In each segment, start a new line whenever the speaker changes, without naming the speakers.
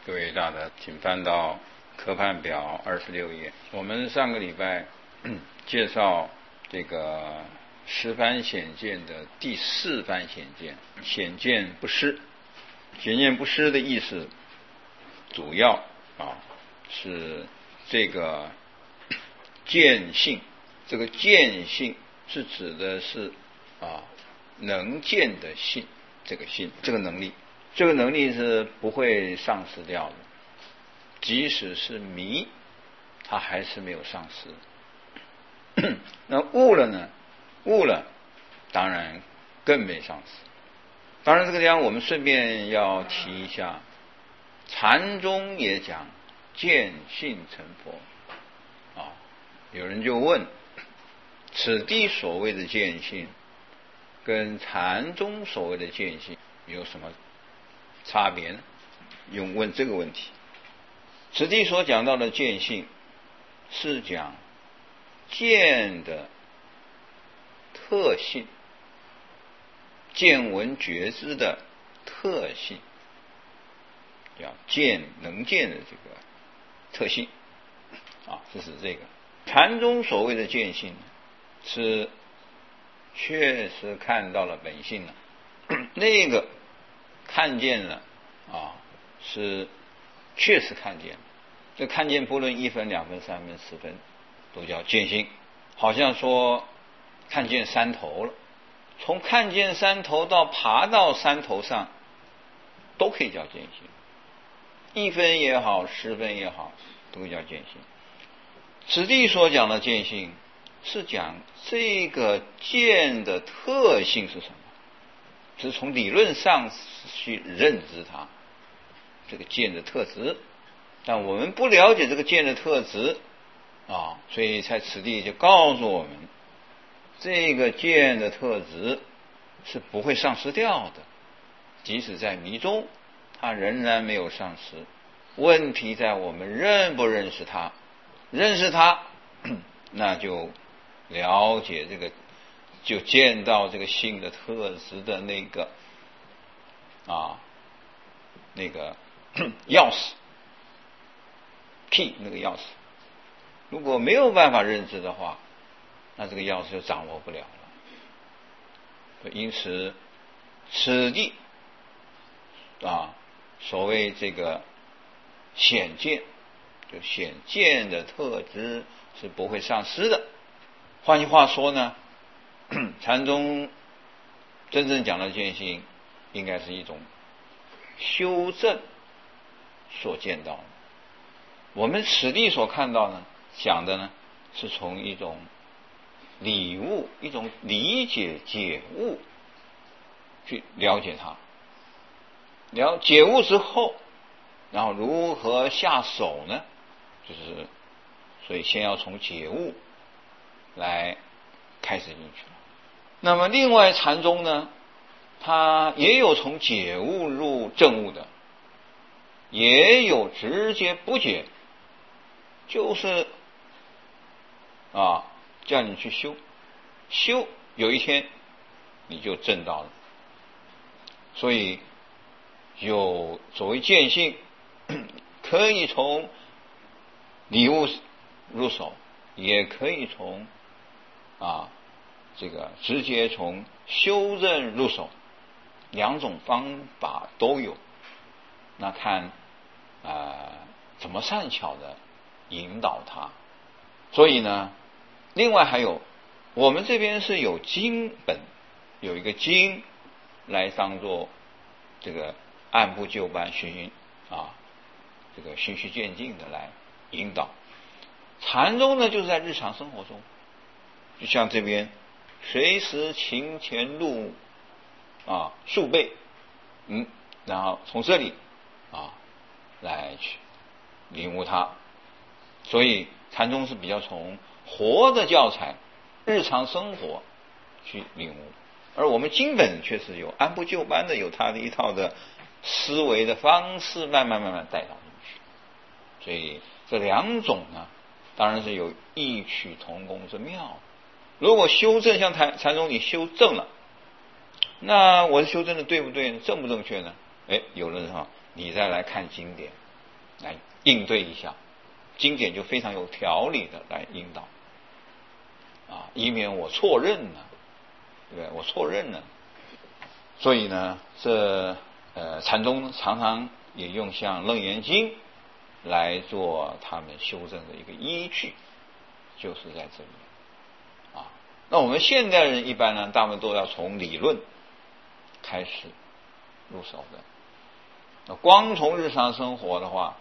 各位大德，请翻到科判表26页。我们上个礼拜介绍这个十番显见的第四番显见，显见不失。显见不失的意思，主要是这个见性。这个见性是指的是能见的性，这个性，这个能力。这个能力是不会丧失掉的，即使是迷，它还是没有丧失。那悟了呢？悟了，当然更没丧失。当然，这个地方我们顺便要提一下，禅宗也讲见性成佛。有人就问，此地所谓的见性，跟禅宗所谓的见性有什么差别呢？用问这个问题。此地所讲到的见性，是讲见的特性，见闻觉知的特性，叫见能见的这个特性这是这个。禅宗所谓的见性，是确实看到了本性了，那个看见了是确实看见了。这看见不论1分、2分、3分、10分，都叫见性。好像说看见山头了，从看见山头到爬到山头上，都可以叫见性。1分也好，10分也好，都叫见性。此地所讲的见性，是讲这个见的特性是什么，是从理论上去认知它这个见的特质。但我们不了解这个见的特质所以在此地就告诉我们，这个见的特质是不会丧失掉的，即使在迷中，它仍然没有丧失。问题在我们认不认识它。认识它，那就了解这个，就见到这个性的特质的那个钥匙 key 那个钥匙。如果没有办法认知的话，那这个钥匙就掌握不了了。因此此地所谓这个显见，就显见的特质是不会丧失的。换句话说呢，禅宗真正讲的见性，应该是一种修正所见到的。我们此地所看到呢，讲的呢，是从一种理悟、一种理解、解悟去了解它。解悟之后，然后如何下手呢？就是所以先要从解悟来开始进去。那么另外禅宗呢，它也有从解悟入证悟的，也有直接不解，就是叫你去修，有一天你就证到了。所以有所谓见性，可以从理悟入手，也可以从这个直接从修正入手，两种方法都有。那看怎么善巧的引导它。所以呢，另外还有我们这边是有经本，有一个经来当做这个按部就班这个循序渐进的来引导。禅宗呢，就是在日常生活中，就像这边随时勤前路数倍，然后从这里来去领悟它。所以禅宗是比较从活的教材、日常生活去领悟，而我们经本却是有按部就班的，有它的一套的思维的方式，慢慢带到进去。所以这两种呢，当然是有异曲同工之妙。如果修正，像禅宗你修正了，那我修正的对不对呢？正不正确呢？有人说你再来看经典， 来应对一下，经典就非常有条理的来引导以免我错认了，对不对？我错认了。所以呢，这禅宗常常也用像《楞严经》来做他们修正的一个依据，就是在这里那我们现代人一般呢，大部分都要从理论开始入手的。那光从日常生活的话，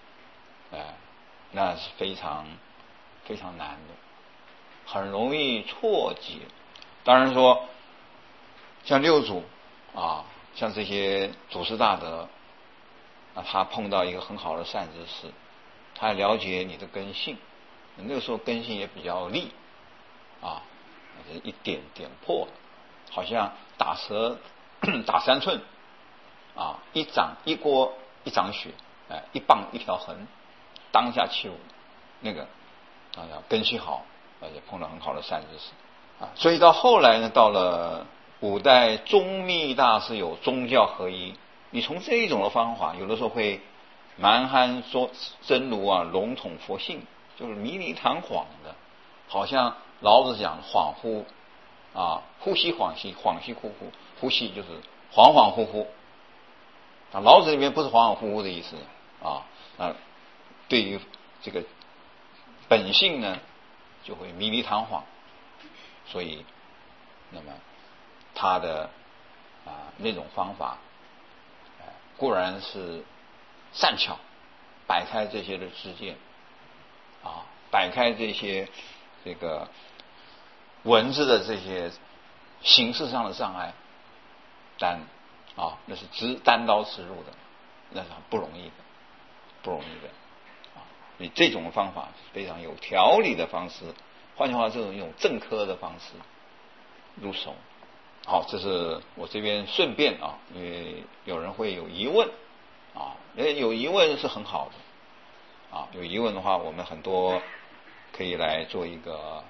那是非常非常难的，很容易错解。当然说，像六祖像这些祖师大德他碰到一个很好的善知识，他了解你的根性，那个时候根性也比较利一点点破，好像打蛇打3寸一掌一锅一掌血，一棒一条痕，当下起舞，那个根气好，而且碰到很好的善知识所以到后来呢，到了五代宗密大师有宗教合一，你从这一种的方法，有的时候会蛮憨说真如笼统佛性，就是迷离堂皇的，好像老子讲恍惚呼吸恍兮，恍兮惚惚，呼吸就是恍恍惚惚老子里面不是恍恍惚惚的意思对于这个本性呢，就会迷离堂皇，所以那么他的那种方法固然是善巧，摆开这些的知见摆开这些这个文字的这些形式上的障碍，但那是单刀直入的，那是很不容易的，不容易的所以这种方法是非常有条理的方式，换句话这种一种正科的方式入手。好，这是我这边顺便因为有人会有疑问有疑问是很好的有疑问的话，我们很多可以来做一个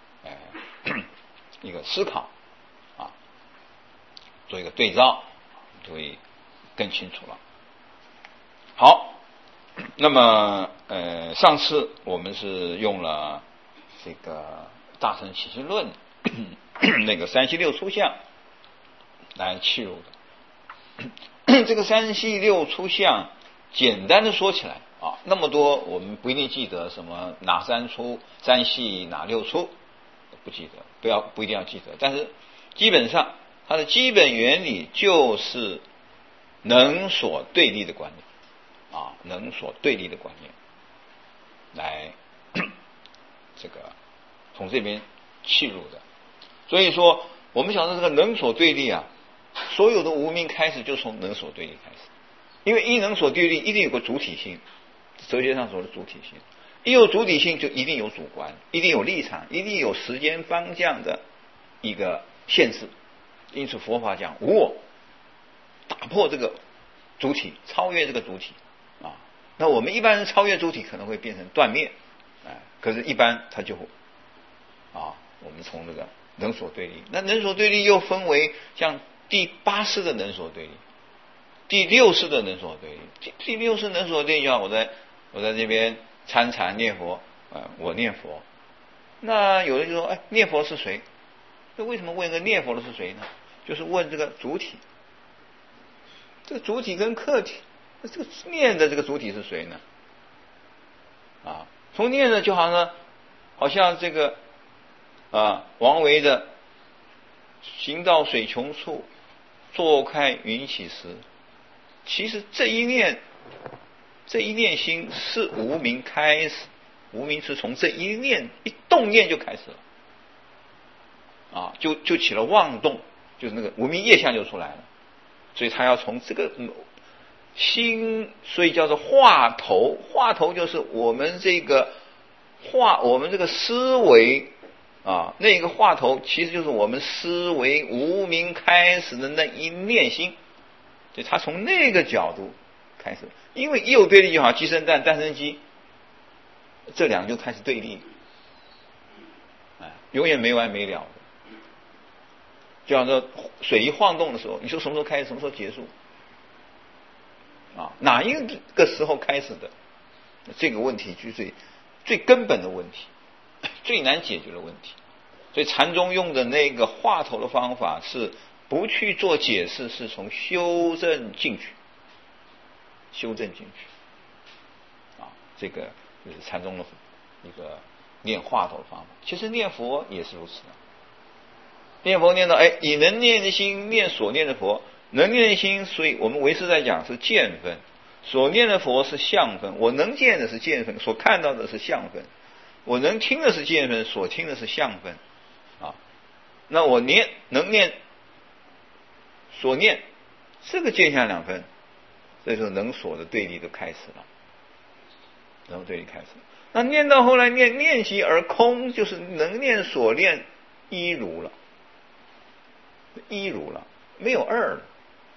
一个思考做一个对照，就会更清楚了。好，那么上次我们是用了这个大乘起信论那个三系六出相来切入的。这个三系六出相简单的说起来那么多我们不一定记得什么哪三出三系哪六出，不记得，不一定要记得，但是基本上它的基本原理就是能所对立的观念能所对立的观念来这个从这边切入的。所以说我们想到这个能所对立所有的无明开始就从能所对立开始，因为一能所对立一定有个主体性，哲学上说的主体性，一有主体性就一定有主观，一定有立场，一定有时间方向的一个限制。因此佛法讲无我，打破这个主体，超越这个主体那我们一般人超越主体可能会变成断灭可是一般它就我们从这个能所对立，那能所对立又分为像第8式的能所对立，第6式的能所对立。第6式能所对立我在这边参禅念佛我念佛，那有人就说念佛是谁？那为什么问个念佛的是谁呢？就是问这个主体，这个主体跟客体，那这个念的这个主体是谁呢？从念的就好像这个王维的行到水穷处，坐看云起时，其实这一念心是无明开始，无明是从这一念一动念就开始了就起了妄动，就是那个无明业相就出来了。所以他要从这个心，所以叫做话头，话头就是我们这个我们这个思维那个话头其实就是我们思维无明开始的那一念心，所以他从那个角度开始，因为一有对立就好，鸡生蛋，蛋生鸡，这两个就开始对立永远没完没了的。就像说水一晃动的时候，你说什么时候开始，什么时候结束哪一个时候开始的？这个问题就是最根本的问题，最难解决的问题。所以禅宗用的那个话头的方法是不去做解释，是从修正进去，修正进去。这个就是禅宗的一个念话头的方法。其实念佛也是如此。念佛念到以能念的心念所念的佛，能念的心，所以我们唯识在讲是见分，所念的佛是相分。我能见的是见分，所看到的是相分；我能听的是见分，所听的是相分。那我能念所念，这个见相两分，所以说能所的对立就开始了，能对立开始。那念到后来念即而空，就是能念所念一如了，一如了，没有二了。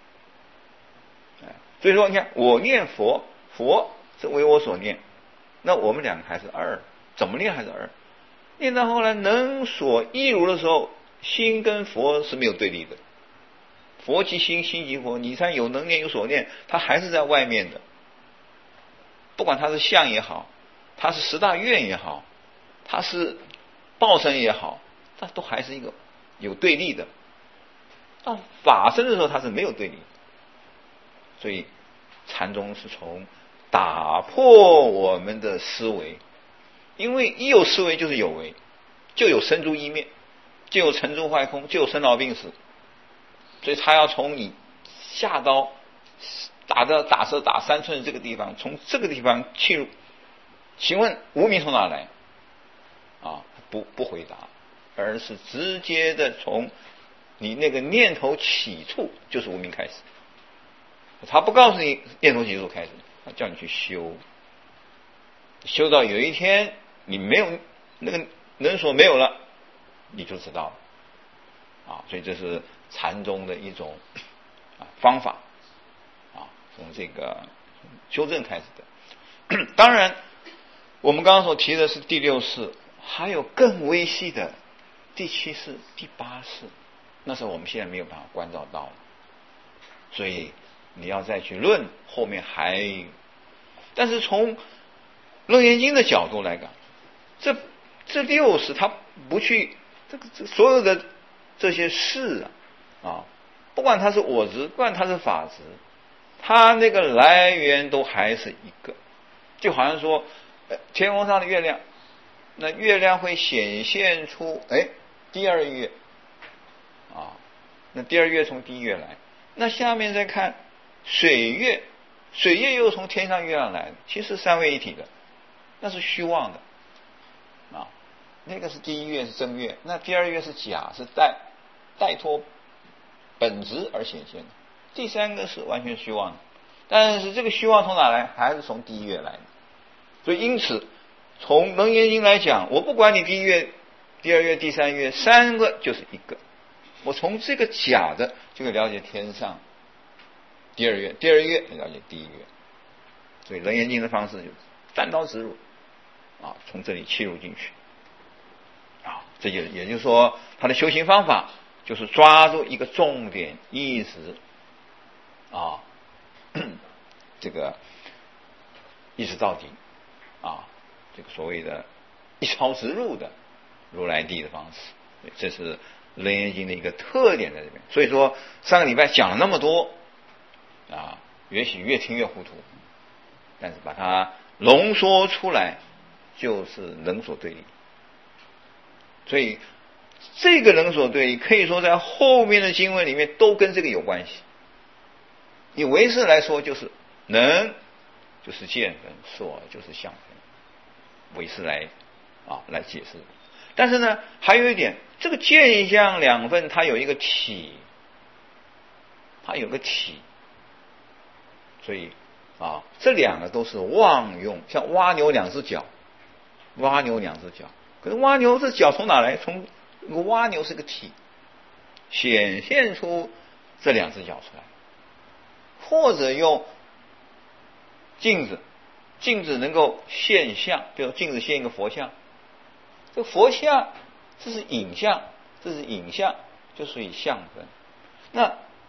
所以说你看我念佛，佛是为我所念，那我们两个还是二，怎么念还是二。念到后来能所一如的时候，心跟佛是没有对立的，佛即心，心即佛。你看有能念有所念，它还是在外面的，不管它是相也好，它是十大愿也好，它是报身也好，它都还是一个有对立的。到法身的时候，它是没有对立的。所以禅宗是从打破我们的思维，因为一有思维就是有为，就有生住意灭，就有成住坏空，就有生老病死。所以他要从你下刀打蛇打3寸这个地方，从这个地方切入。请问无明从哪来？不回答，而是直接的从你那个念头起处就是无明开始。他不告诉你念头起处开始，他叫你去修，修到有一天你没有那个能所没有了，你就知道了。所以这是禅宗的一种方法，从这个修正开始的。当然我们刚刚所提的是第6世，还有更微细的第7世、第8世，那是我们现在没有办法关照到了。所以你要再去论后面还有，但是从楞严经的角度来讲，这6世他不去这所有的这些事不管它是我执，不管它是法执，它那个来源都还是一个。就好像说天空上的月亮，那月亮会显现出第2月那第2月从第1月来，那下面再看水月，水月又从天上月亮来的，其实3位一体的，那是虚妄的那个是第1月是正月，那第2月是假，是带脱本质而显现的，第3个是完全虚妄的。但是这个虚妄从哪来？还是从第1月来的。所以因此从楞严经来讲，我不管你第1月、第2月、第3月，3个就是一个。我从这个假的就可以了解天上第2月，第2月了解第1月。所以楞严经的方式就是单刀直入从这里切入进去这也就是说他的修行方法就是抓住一个重点，一直这个一直到底这个所谓的一超直入的如来地的方式。这是楞严经的一个特点在这边。所以说上个礼拜讲了那么多也许越听越糊涂，但是把它浓缩出来就是能所对立。所以这个能所对立可以说在后面的经文里面都跟这个有关系。以唯识来说，就是能就是见分，所就是相分，唯识来解释。但是呢还有一点，这个见相两分它有一个体，它有个体。所以这两个都是妄用，像蜗牛2只脚，蜗牛2只脚，可是蜗牛这脚从哪来？从蜗牛是个体，显现出这2只脚出来。或者用镜子，镜子能够现相，比如镜子现一个佛像，这个佛像这是影像，这是影像，就属于相分。那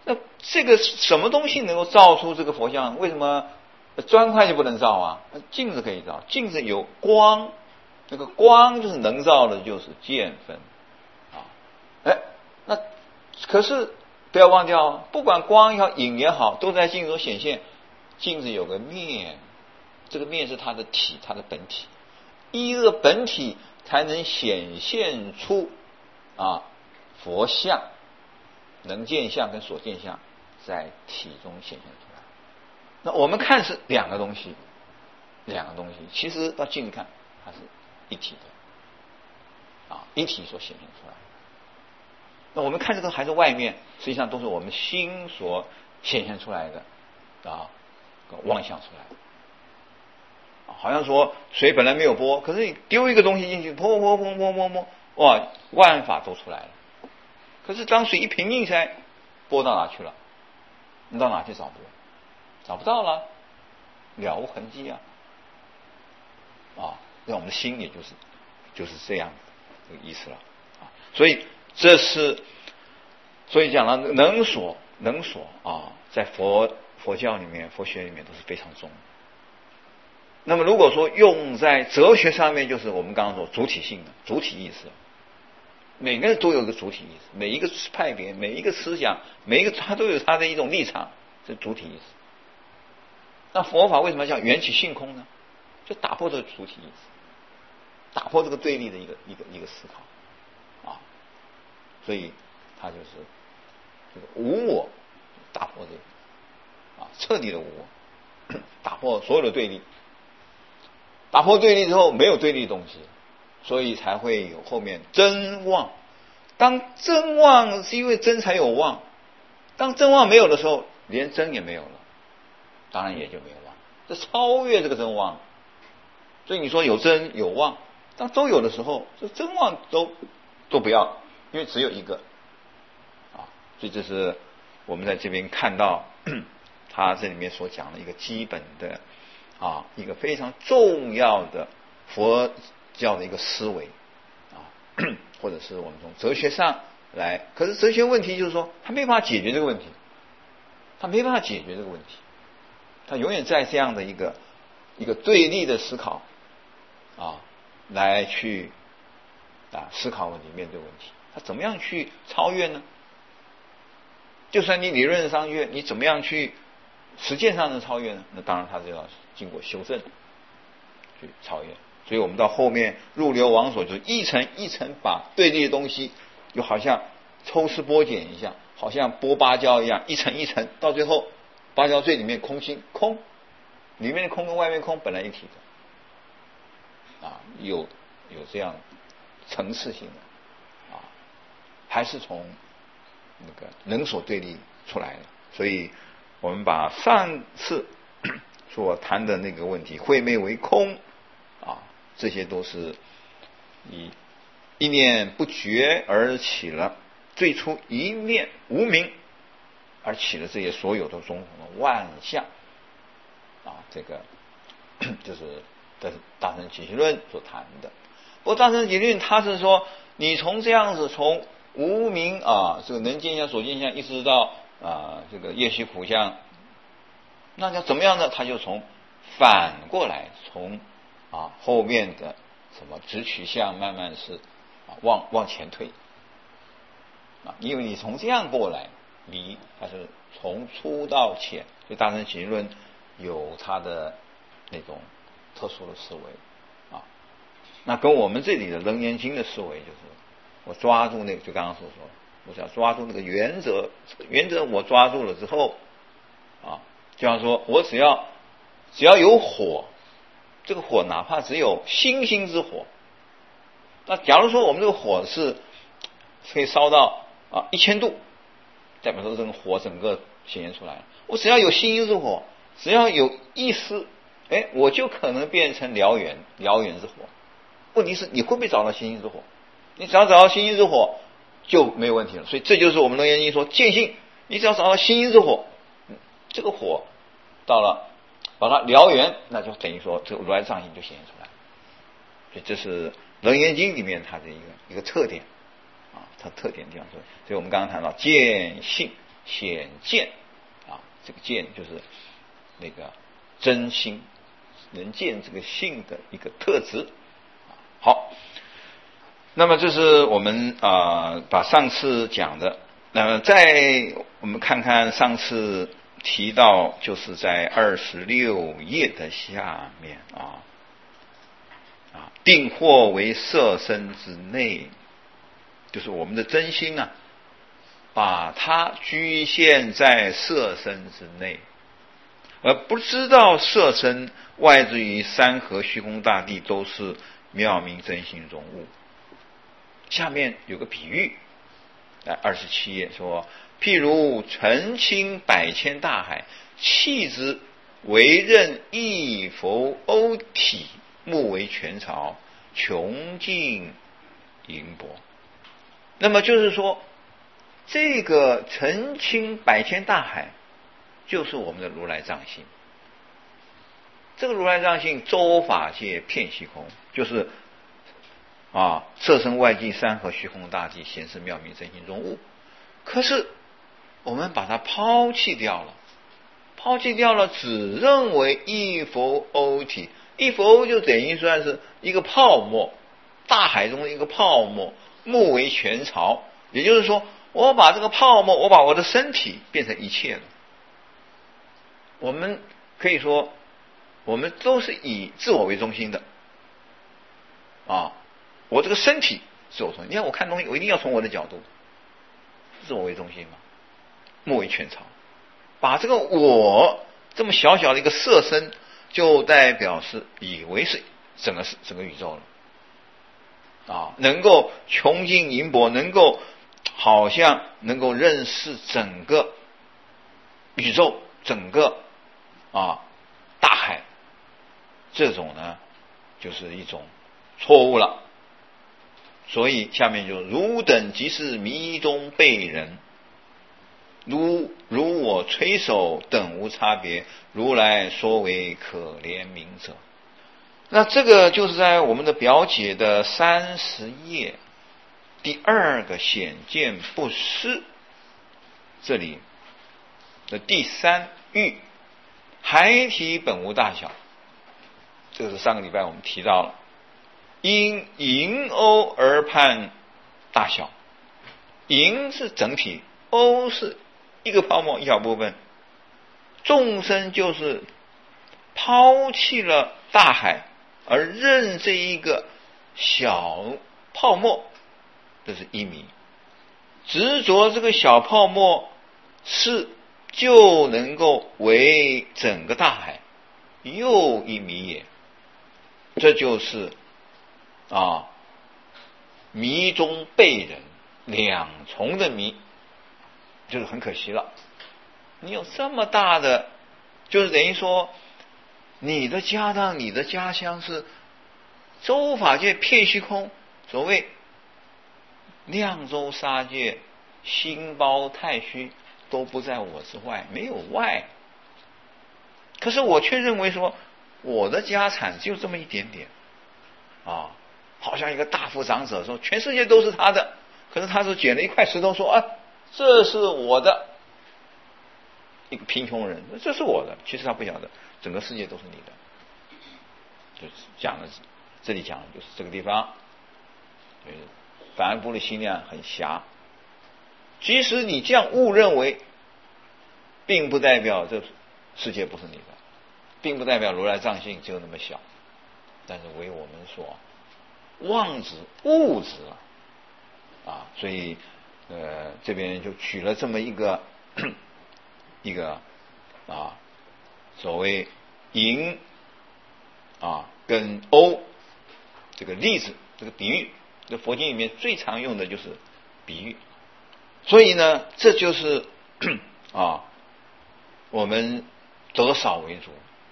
那这个什么东西能够照出这个佛像？为什么砖块就不能照啊？镜子可以照，镜子有光，那个光就是能照的，就是见分啊。那可是不要忘掉，不管光也好，影也好，都在镜子中显现。镜子有个面，这个面是它的体，它的本体，依这个本体才能显现出佛像，能见相跟所见相在体中显现出来。那我们看是两个东西，其实到近看它是一体的一体所显现出来。那我们看这个还是外面，实际上都是我们心所显现出来的妄想出来的。好像说水本来没有波，可是你丢一个东西进去，泼，哇，万法都出来了。可是当水一平静下来，波到哪去了？你到哪去找波？找不到了，了无痕迹那我们的心也就是这样这个意思了所以讲了能所在佛教里面、佛学里面都是非常重。那么如果说用在哲学上面，就是我们刚刚说主体性的主体意识。每个人都有一个主体意识，每一个派别、每一个思想、每一个他都有他的一种立场，是主体意识。那佛法为什么叫缘起性空呢？就打破这个主体意识，打破这个对立的一个思考所以它就是这个无我，打破这个彻底的无我，打破所有的对立。打破对立之后，没有对立的东西，所以才会有后面真妄。当真妄是因为真才有妄，当真妄没有的时候，连真也没有了，当然也就没有妄。这超越这个真妄。所以你说有真有妄，当都有的时候，这真妄都不要，因为只有一个所以这是我们在这边看到他这里面所讲的一个基本的一个非常重要的佛教的一个思维或者是我们从哲学上来。可是哲学问题就是说，他没办法解决这个问题，他永远在这样的一个对立的思考来去思考问题、面对问题。他怎么样去超越呢？就算你理论上越，你怎么样去实践上能超越呢？那当然他就要经过修正去超越。所以我们到后面入流往所，就是一层一层把对立的东西，就好像抽丝剥茧一样，好像剥芭蕉一样，一层一层，到最后芭蕉最里面空心空，里面的空跟外面空本来一体的有这样层次性的还是从那个能所对立出来的。所以我们把上次所谈的那个问题慧昧为空这些都是以一念不觉而起了，最初一念无明而起了这些所有的种种的万象这个就是大乘起信论所谈的。不过大乘起信论它是说，你从这样子从无明这个能见相所见相一直到这个业虚苦相，那要怎么样呢？他就从反过来，从后面的什么直取相慢慢是往前退因为你从这样过来，你还是从粗到浅。所以大乘起信论有它的那种特殊的思维那跟我们这里的楞严经的思维就是我抓住那个，就刚刚所说，我只要抓住那个原则我抓住了之后就像说我只要有火，这个火哪怕只有星星之火，那假如说我们这个火是可以烧到1000度，代表说这个火整个显现出来了。我只要有星星之火，只要有一丝我就可能变成燎原之火。问题是你会不会找到星星之火？你只要找到星星之火就没有问题了。所以这就是我们楞严经说见性，你只要找到星星之火，这个火到了把它燎原，那就等于说这个如来藏性就显现出来。所以这是楞严经里面它的一个特点它特点地方。所以我们刚刚谈到见性， 显见啊，这个见就是那个真心，能见这个性的一个特质。好，那么这是我们把上次讲的。那么再我们看看上次提到，就是在26页的下面定惑为色身之内，就是我们的真心把它局限在色身之内，而不知道色身外至于山河虚空大地都是妙明真心容物。下面有个比喻，在27页说，譬如澄清百千大海，弃之为任一佛欧体，目为全潮，穷尽盈博。那么就是说，这个澄清百千大海就是我们的如来藏性。这个如来藏性周法界遍虚空，就是色身外际山河虚空大地显示妙明真心中物。可是我们把它抛弃掉了，只认为一佛欧体，一佛就等于算是一个泡沫，大海中的一个泡沫，目为全潮。也就是说，我把这个泡沫，我把我的身体变成一切了。我们可以说，我们都是以自我为中心的我这个身体自我中心。你看我看东西，我一定要从我的角度，自我为中心嘛，目为全潮。把这个我这么小小的一个色身，就代表是以为是整个宇宙了能够穷尽盈博，能够好像能够认识整个宇宙，整个大海。这种呢就是一种错误了。所以下面就汝等即是迷中悖人，如我垂手等无差别，如来说为可怜悯者。那这个就是在我们的表解的30页第二个显见不失这里的第三欲，孩体本无大小。这个是上个礼拜我们提到了，因盈瓯而判大小。盈是整体，瓯是一个泡沫一小部分。众生就是抛弃了大海，而认这一个小泡沫，这是一迷。执着这个小泡沫就能够为整个大海，又一迷也。这就是迷中悖人，两重的迷，就是很可惜了。你有这么大的，就是等于说你的家当，你的家乡是周法界遍虚空，所谓量周沙界心包太虚都不在我之外，没有外。可是我却认为说我的家产只有这么一点点好像一个大富长者说全世界都是他的，可是他是捡了一块石头说这是我的。一个贫穷人，这是我的，其实他不晓得整个世界都是你的。就是讲的，这里讲的就是这个地方，凡夫的心量很狭。即使你这样误认为，并不代表这世界不是你的，并不代表如来藏性只有那么小，但是为我们所妄执误执所以这边就举了这么一个所谓盈跟瓯这个例子，这个比喻，这佛经里面最常用的就是比喻。所以呢，这就是我们得少为主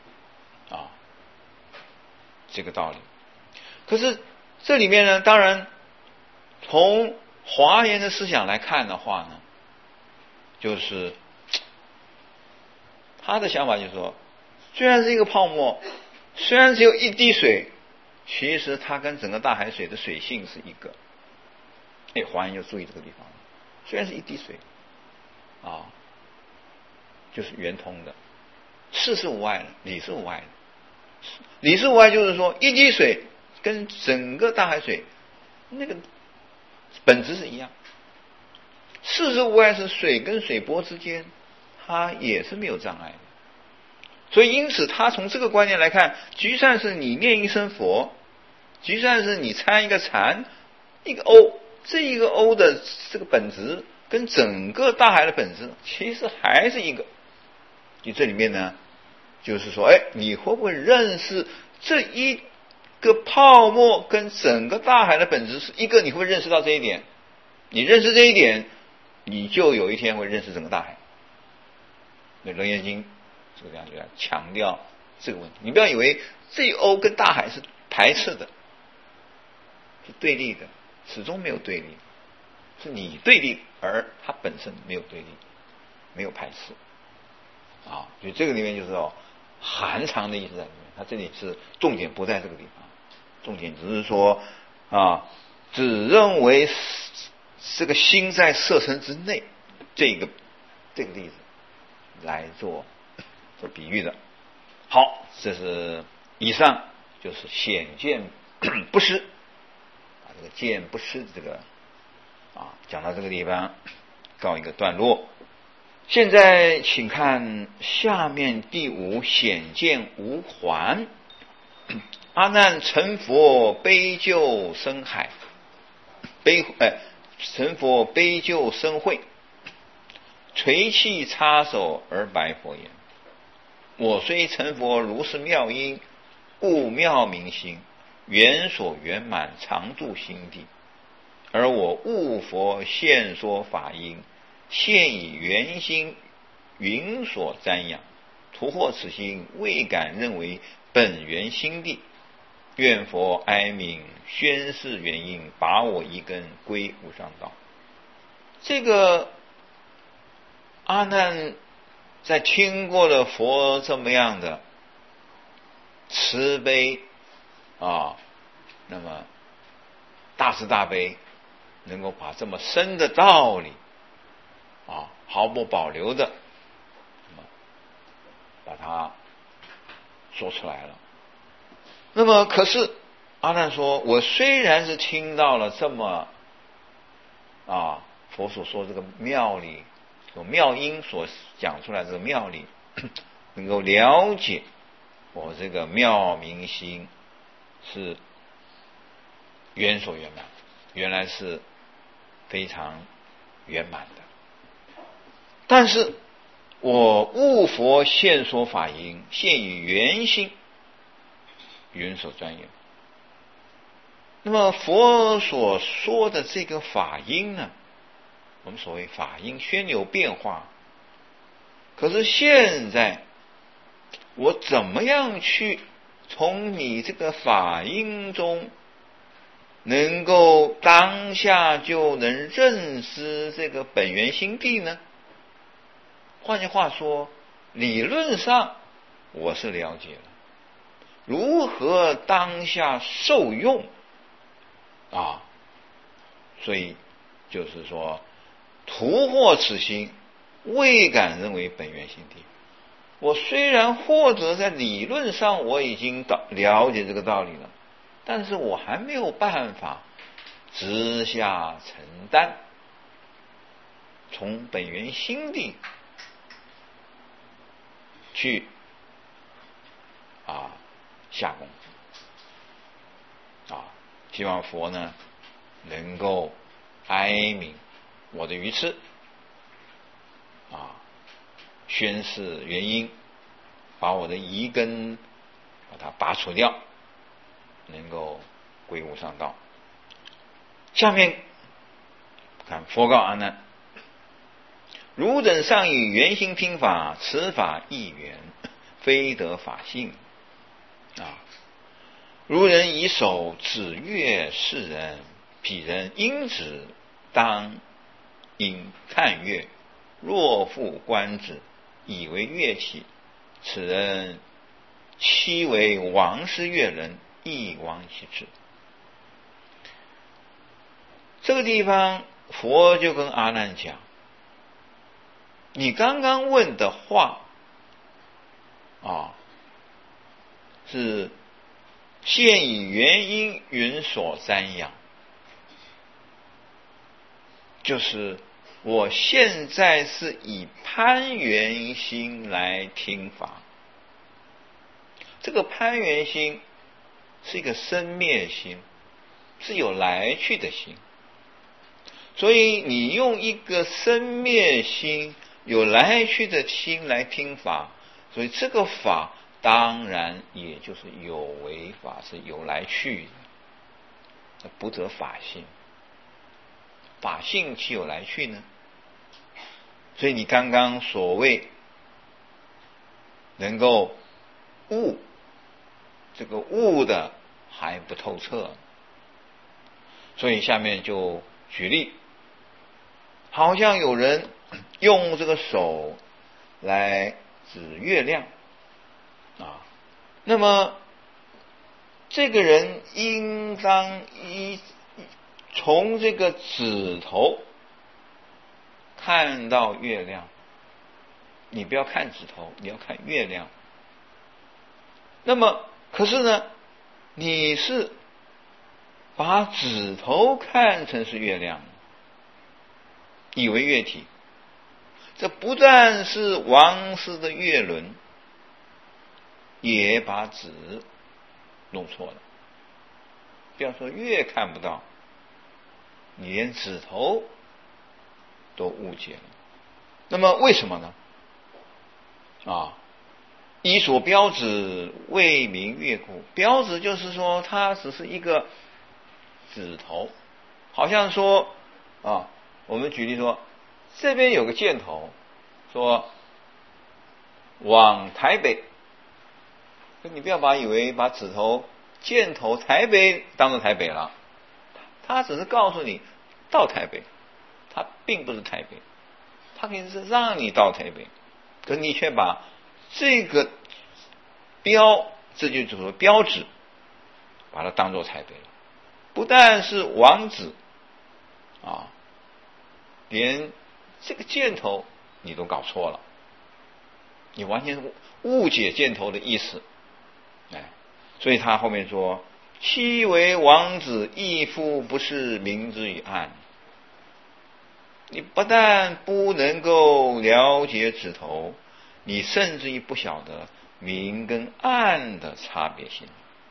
这个道理。可是这里面呢，当然从华严的思想来看的话呢，就是他的想法就是说，虽然是一个泡沫，虽然只有一滴水，其实它跟整个大海水的水性是一个。华严要注意这个地方，虽然是一滴水就是圆通的，事是无碍的，理是无碍的。理是无碍就是说，一滴水跟整个大海水那个本质是一样。事是无碍是水跟水波之间，它也是没有障碍的。所以因此他从这个观念来看，就算是你念一声佛，就算是你参一个禅，一个欧，这一个欧的这个本质跟整个大海的本质其实还是一个。就这里面呢，就是说，你会不会认识这一个泡沫跟整个大海的本质是一个？你会不会认识到这一点？你认识这一点，你就有一天会认识整个大海。那《楞严经》这个样就要强调这个问题。你不要以为这一欧跟大海是排斥的，是对立的，始终没有对立，是你对立，而它本身没有对立，没有排斥。所以这个里面就是含藏的意思在里面。它这里是重点不在这个地方，重点只是说只认为这个心在色身之内，这个例子来做比喻的。好，这是以上就是显见不失，这个见不失这个讲到这个地方告一个段落。现在请看下面第5显见无还。阿难成佛悲救深海，成佛悲救深慧，垂泣插手而白佛言：我虽成佛如是妙音，故妙明心，圆所圆满，常住心地。而我悟佛现说法音，现以圆心云所瞻仰，徒获此心，未敢认为本源心地。愿佛哀悯，宣示原因，把我一根归无上道。这个阿难在听过了佛这么样的慈悲那么大慈大悲，能够把这么深的道理毫不保留的把它说出来了。那么可是阿难说，我虽然是听到了这么佛所说这个妙理，有妙音所讲出来这个妙理，能够了解我这个妙明心是圆所圆满，原来是非常圆满的。但是我悟佛现说法音，现以圆心云所专研。那么佛所说的这个法音呢，我们所谓法音宣有变化，可是现在我怎么样去从你这个法音中能够当下就能认识这个本源心地呢？换句话说，理论上我是了解了，如何当下受用所以就是说，徒获此心，未敢认为本源心地。我虽然或者在理论上我已经了解这个道理了，但是我还没有办法直下承担，从本源心地去下功夫希望佛呢能够哀悯我的愚痴宣示原因，把我的疑根把它拔除掉，能够归无上道。下面看佛告阿难：汝等尚以圆心听法，此法亦圆，非得法性如人以手指月世人，彼人因指当应看月，若复观之，以为乐器，此人期为王师乐人，亦亡其志。这个地方佛就跟阿难讲， 你刚刚问的话是现以原因云所瞻仰，就是我现在是以攀缘心来听法。这个攀缘心是一个生灭心，是有来去的心，所以你用一个生灭心有来去的心来听法，所以这个法当然也就是有为法，是有来去的，不得法性。法性岂有来去呢？所以你刚刚所谓能够悟，这个悟的还不透彻，所以下面就举例，好像有人用这个手来指月亮那么这个人应当从这个指头看到月亮，你不要看指头，你要看月亮。那么可是呢，你是把指头看成是月亮，以为月体，这不但是王师的月轮，也把指弄错了。不要说月看不到，你连指头都误解了。那么为什么呢？以所标指为名月故。标指就是说它只是一个指头，好像说我们举例说，这边有个箭头，说往台北，你不要以为把指头箭头台北当成台北了，它只是告诉你到台北，它并不是台北，它可以是让你到台北，可你却把这个这就是说标志，把它当作台北了。不但是网址连这个箭头你都搞错了，你完全误解箭头的意思。所以他后面说，其为王子亦复不是明之于暗。你不但不能够了解指头，你甚至于不晓得明跟暗的差别性。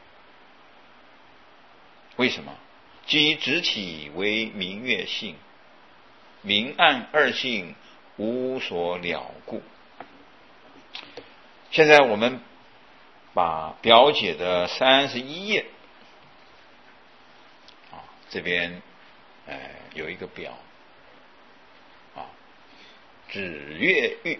为什么？即指体为明月性，明暗二性无所了故。现在我们把表解的31页这边有一个表指月喻，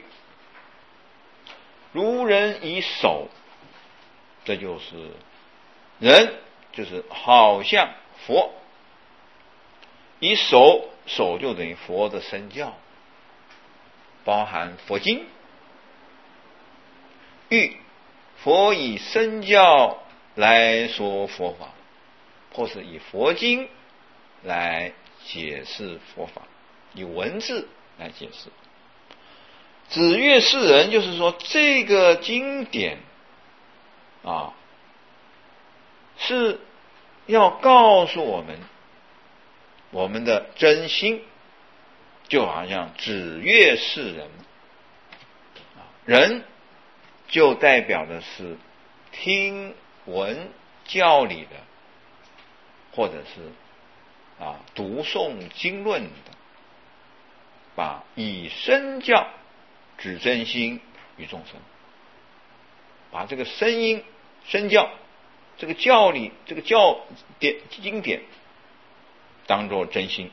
如人以手，这就是人，就是好像佛，以手就等于佛的身教，包含佛经。喻佛以身教来说佛法，或是以佛经来解释佛法，以文字来解释。指月示人，就是说这个经典是要告诉我们的真心，就好像指月示人，人就代表的是听闻教理的，或者是读诵经论的，把以身教指真心于众生，把这个声音身教，这个教理，这个经典当作真心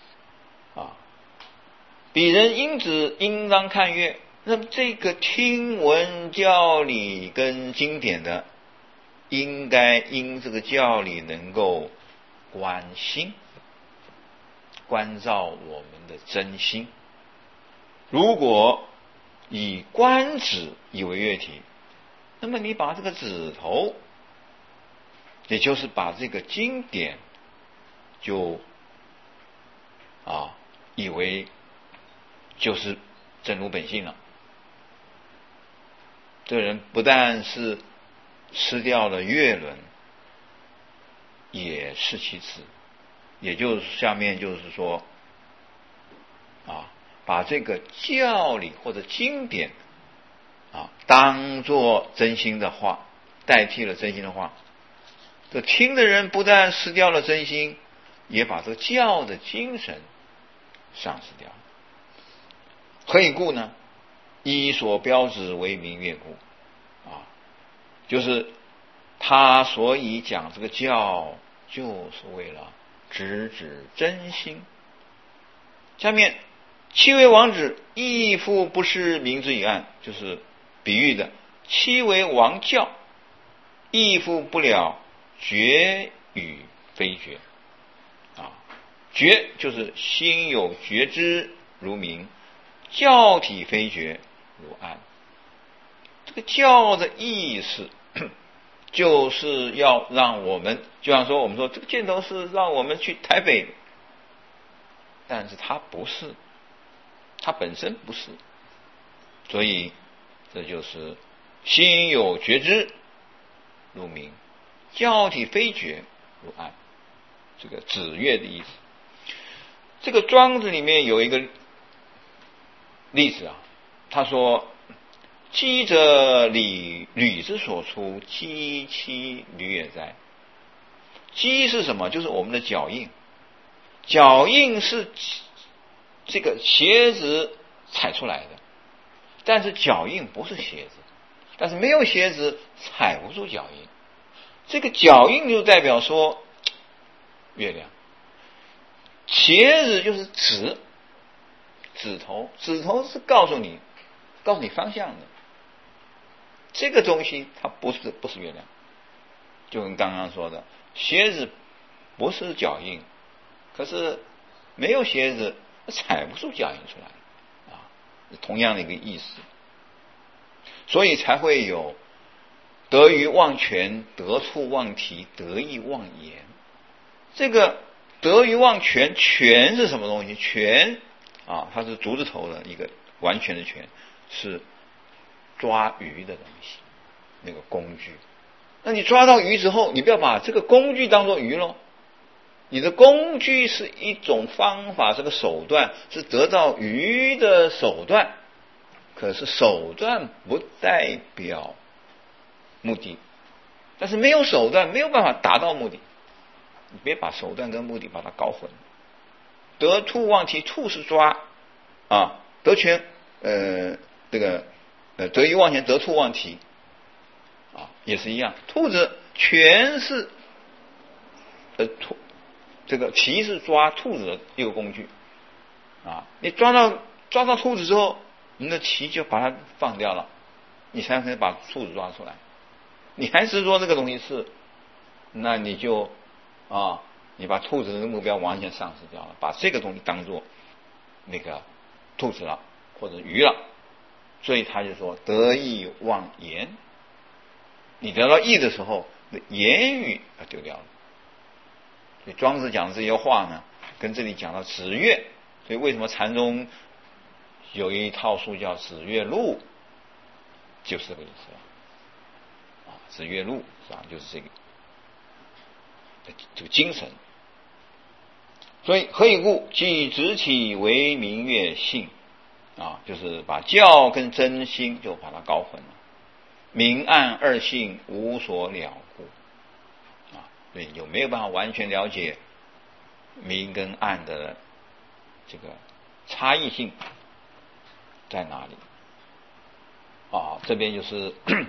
彼人因此应当看月。那么这个听闻教理跟经典的，应该因这个教理能够观心，关照我们的真心。如果以观指以为月体，那么你把这个指头，也就是把这个经典就以为就是真如本性了。这个人不但是失掉了月轮，也是其次，也就是下面就是说把这个教理或者经典当作真心的话，代替了真心的话，这听的人不但失掉了真心，也把这个教的精神丧失掉了。何以故呢？依所标指为明月故就是他所以讲这个教，就是为了直指真心。下面七为王子，亦复不是明之以暗，就是比喻的七为王教，亦复不了觉与非觉觉就是心有觉知如明，教体非觉如暗。这个教的意思就是要让我们，就像说我们说这个箭头是让我们去台北，但是它不是，它本身不是，所以这就是心有觉知如明，教体非觉如暗，这个指月的意思。这个庄子里面有一个例子他说鸡者履之所出，鸡其履也哉。鸡是什么？就是我们的脚印，脚印是这个鞋子踩出来的，但是脚印不是鞋子，但是没有鞋子踩不出脚印。这个脚印就代表说月亮，鞋子就是指头是告诉你方向的。这个东西它不是月亮，就跟刚刚说的，鞋子不是脚印，可是没有鞋子踩不出脚印出来同样的一个意思。所以才会有得于忘全，得处忘题，得意忘言。这个得于忘全，全是什么东西？全它是竹字头的一个完全的全，是抓鱼的东西，那个工具。那你抓到鱼之后，你不要把这个工具当作鱼咯，你的工具是一种方法，是个手段，是得到鱼的手段，可是手段不代表目的，但是没有手段没有办法达到目的，你别把手段跟目的把它搞混。得兔忘题，兔是抓得全这个得于忘全，得兔忘题也是一样。兔子全是这个题是抓兔子的一个工具你抓到兔子之后，你的题就把它放掉了，你才可以把兔子抓出来。你还是说这个东西是，那你就你把兔子的目标完全丧失掉了，把这个东西当做那个兔子了或者鱼了。所以他就说得意忘言，你得到意的时候，言语要丢掉了。所以庄子讲的这些话呢，跟这里讲到指月，所以为什么禅宗有一套书叫指月录，就是这个意思了指月录就是这个精神。所以何以故？即直体为明月性就是把教跟真心就把它搞混了，明暗二性无所了故所以有没有办法完全了解明跟暗的这个差异性在哪里这边就是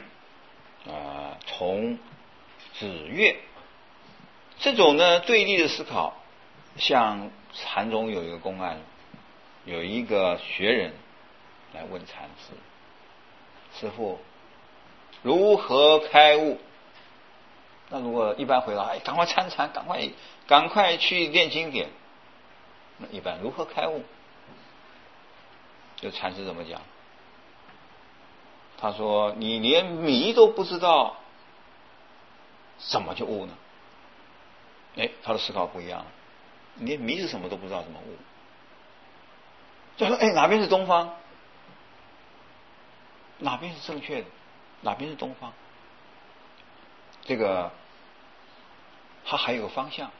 从指月这种呢对立的思考。像禅宗有一个公案，有一个学人来问禅师，师父如何开悟？那如果一般回答赶快参禅，赶快去练经典，那一般如何开悟？就禅师怎么讲？他说你连迷都不知道，怎么就悟呢？他的思考不一样了，你连迷是什么都不知道，怎么悟？就说哪边是东方？ 哪边是正确的，哪边是东方，这个他还有个方向。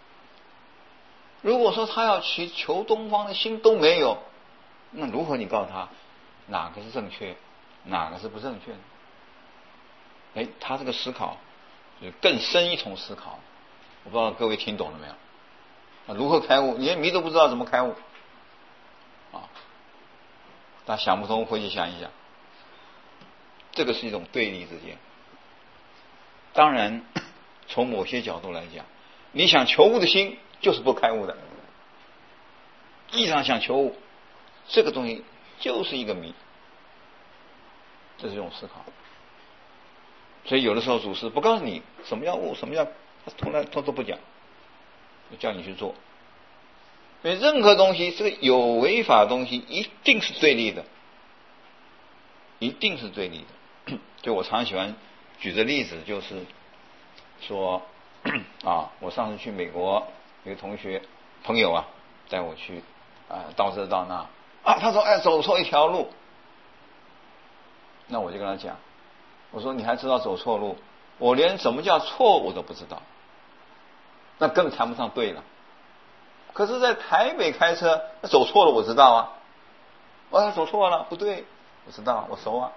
如果说他要去求东方的心都没有，那如何你告诉他哪个是正确，哪个是不正确呢？哎，他这个思考就是更深一重思考。我不知道各位听懂了没有？如何开悟？你连迷都不知道怎么开悟啊？大家想不通，回去想一想。这个是一种对立之见。当然，从某些角度来讲，你想求悟的心就是不开悟的。意义上想求悟，这个东西就是一个迷，这是一种思考。所以有的时候祖师不告诉你什么叫悟，什么叫，他从来都不讲，就叫你去做。所以任何东西，这个有违法的东西，一定是对立的，一定是对立的。就我常喜欢举的例子，就是说我上次去美国，有个同学朋友带我去到这到那他说走错一条路，那我就跟他讲，我说你还知道走错路？我连什么叫错误都不知道，那更谈不上对了。可是，在台北开车走错了，我知道走错了不对，我知道，我熟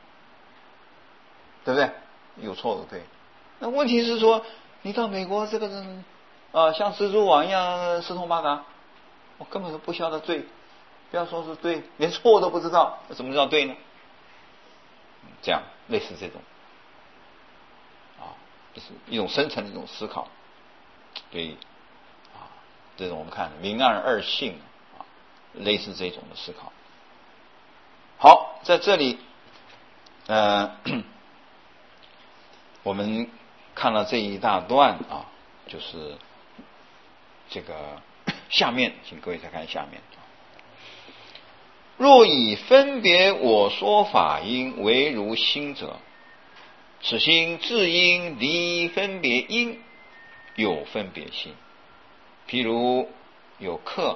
对不对？有错的对。那问题是说，你到美国这个人像蜘蛛网一样四通八达，我根本都不晓得对，不要说是对，连错都不知道，怎么知道对呢？这样类似这种就是一种深层的一种思考。对这种我们看明暗二性类似这种的思考。好，在这里我们看了这一大段就是这个下面，请各位再看下面。若以分别我说法因为如心者，此心自因离分别因有分别心。譬如有客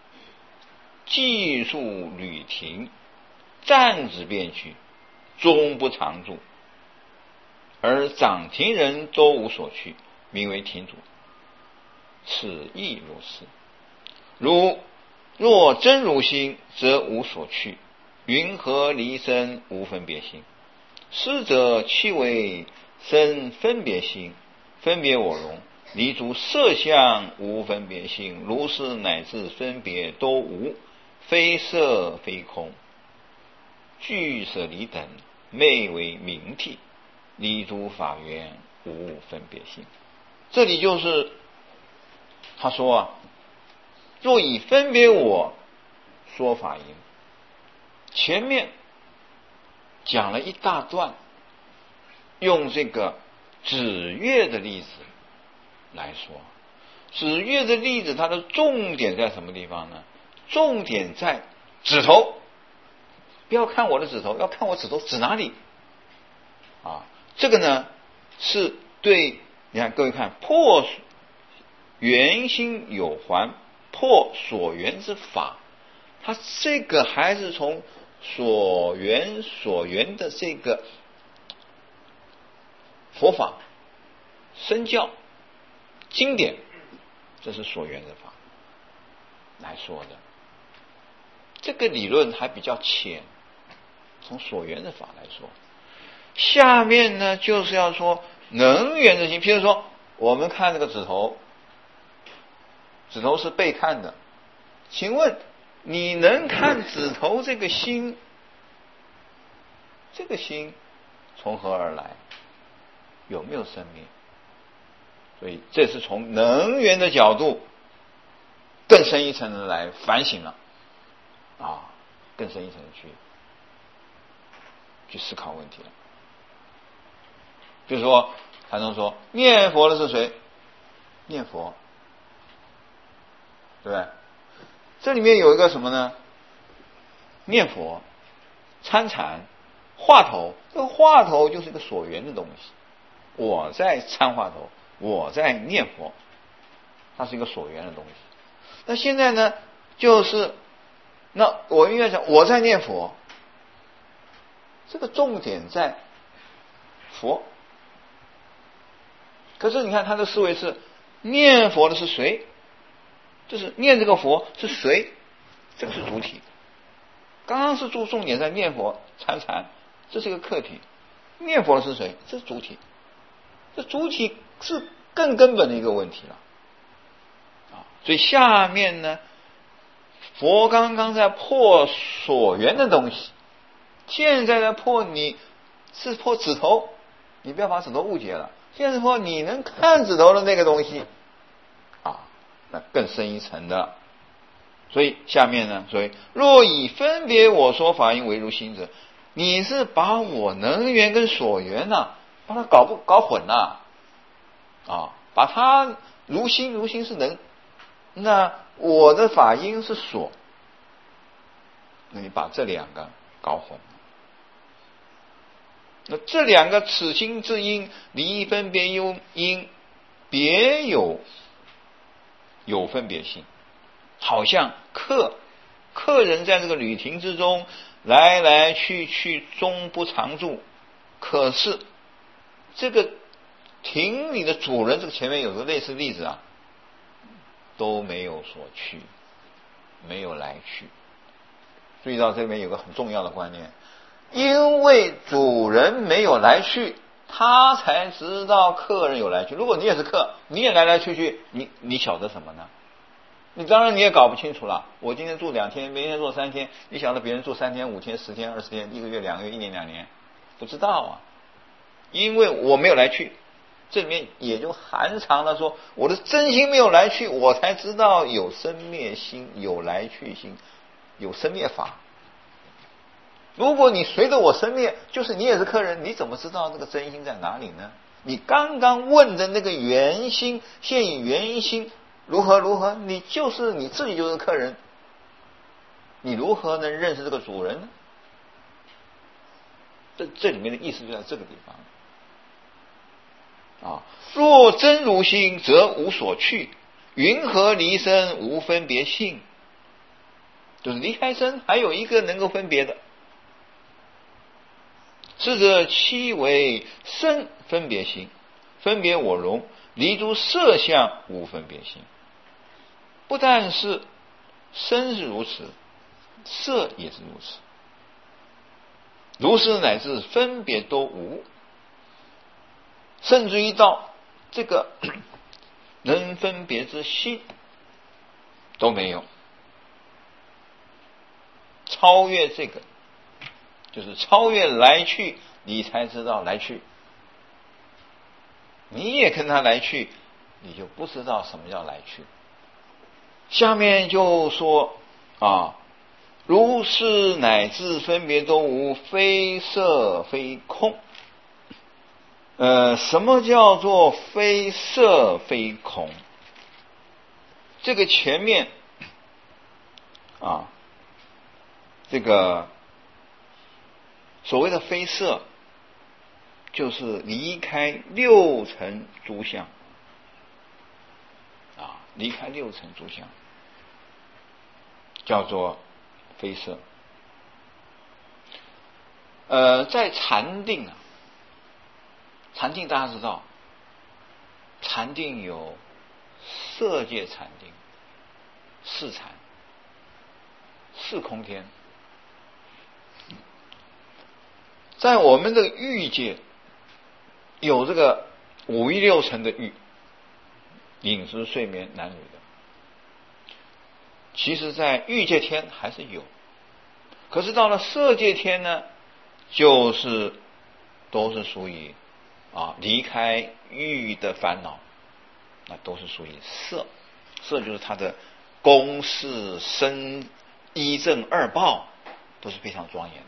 计数旅停，暂止便去，终不常住，而掌停人都无所去，名为停主。此亦如是。若真如心，则无所去，云何离身无分别心？师者其为生分别心，分别我容，离诸色相无分别心，如是乃至分别都无，非色非空，俱舍离等，昧为明谛，离诸法缘无分别心。这里就是他说若以分别我说法因，前面讲了一大段，用这个指月的例子来说，指月的例子它的重点在什么地方呢？重点在指头，不要看我的指头，要看我指头指哪里这个呢是对，你看各位看，破缘心有还，破所缘之法，它这个还是从所缘的这个佛法身教经典，这是所缘的法来说的。这个理论还比较浅，从所缘的法来说。下面呢就是要说能缘的心。譬如说我们看这个指头，指头是被看的，请问你能看指头这个心，这个心从何而来？有没有生灭？所以这是从能缘的角度更深一层的来反省了更深一层的去思考问题了。比如说禅宗说念佛的是谁？念佛，对不对？这里面有一个什么呢？念佛参禅话头，这个话头就是一个所缘的东西，我在参话头，我在念佛，它是一个所缘的东西。那现在呢就是那我应该讲我在念佛， 这个重点在佛。可是你看他的思维是念佛的是谁？就是念这个佛是谁？这个是主体。刚刚是重点在念佛参禅，这是一个客体。念佛的是谁？这是主体。这主体是更根本的一个问题了。所以下面呢，佛刚刚在破所缘的东西，现在在破你是破指头，你不要把指头误解了。现在是破你能看指头的那个东西那更深一层的。所以下面呢，所以若以分别我说法因为如心者，你是把我能缘跟所缘把它搞混了把它如心是能，那我的法因是所，那你把这两个搞混了。那这两个此心之因离分别因别有分别性，好像客人在这个旅亭之中来来去去终不常住，可是这个亭里的主人，这个前面有个类似例子都没有所去，没有来去。注意到这边有个很重要的观念，因为主人没有来去，他才知道客人有来去。如果你也是客，你也来来去去，你晓得什么呢？你当然你也搞不清楚了。我今天住2天，明天住3天，你晓得别人住3天、5天、10天、20天、1个月、2个月、1年、2年，不知道因为我没有来去，这里面也就含藏了说，我的真心没有来去，我才知道有生灭心，有来去心，有生灭法。如果你随着我生灭，就是你也是客人，你怎么知道这个真心在哪里呢？你刚刚问的那个原心，现以原心如何，你自己就是客人，你如何能认识这个主人呢？这里面的意思就在这个地方若真如心，则无所去，云何离身无分别性？就是离开身还有一个能够分别的，是则七为身分别心，分别我容，离诸色相无分别心。不但是身是如此，色也是如此，如是乃至分别都无，甚至于到这个能分别之心都没有。超越这个，就是超越来去，你才知道来去。你也跟他来去，你就不知道什么叫来去。下面就说如是乃至分别都无，非色非空。什么叫做非色非空？这个前面这个所谓的非色，就是离开6尘诸相离开6尘诸相，叫做非色。在禅定禅定大家知道，禅定有色界禅定、四禅、四空天。在我们的欲界有这个5欲6尘的欲，饮食睡眠男女的，其实在欲界天还是有，可是到了色界天呢，就是都是属于离开欲的烦恼，那都是属于色。色就是它的公事身一正二报都是非常庄严的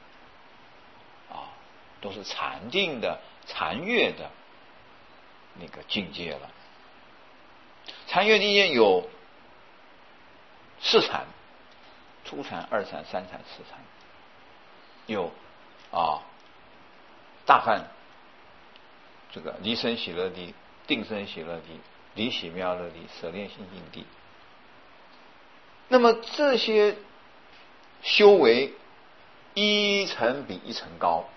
都是禅定的禅悦的那个境界了。禅悦境界有4禅：初禅、2禅、3禅、4禅，有大梵这个离生喜乐地、定生喜乐地、离喜妙乐地、舍恋心性地。那么这些修为一层比一层高。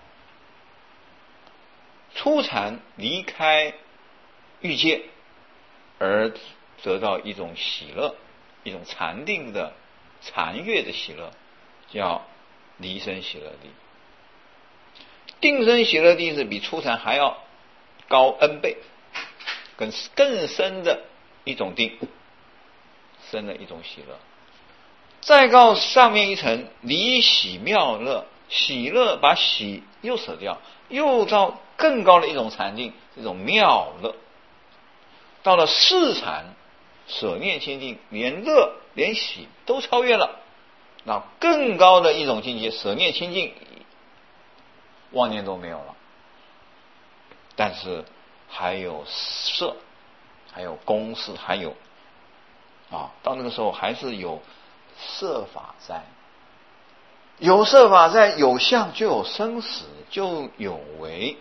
初禅离开欲界，而得到一种喜乐，一种禅定的禅悦的喜乐，叫离生喜乐地。定生喜乐地是比初禅还要高 N 倍，更深的一种定，深的一种喜乐。再高上面一层，离喜妙乐，喜乐把喜又舍掉，又到更高的一种禅定，这种妙乐。到了四禅，舍念清净，连乐连喜都超越了，那更高的一种境界，舍念清净，妄念都没有了，但是还有色，还有公事，还有到那个时候还是有色法在，有色法在，有相就有生死，就有为。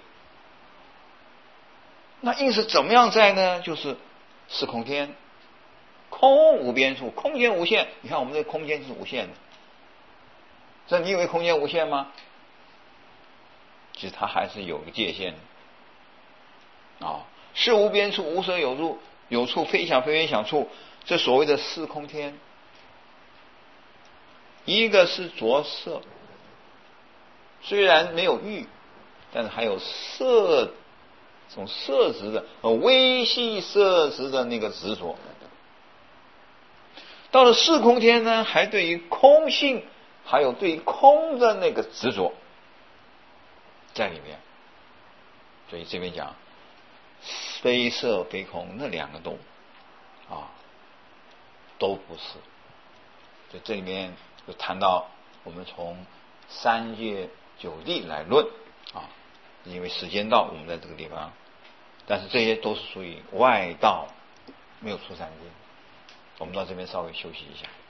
那因此怎么样在呢？就是是空天，空无边处，空间无限。你看我们这个空间是无限的，这你以为空间无限吗？其实它还是有个界限的是无边处，无所有处，有处非想非非想处，这所谓的四空天。一个是着色，虽然没有欲，但是还有色，这种色执的微细色执的那个执着。到了四空天呢，还对于空性，还有对于空的那个执着在里面。所以这边讲非色非空，那两个都不是。所以这里面就谈到我们从三界九地来论因为时间到，我们在这个地方，但是这些都是属于外道，没有出三界。我们到这边稍微休息一下。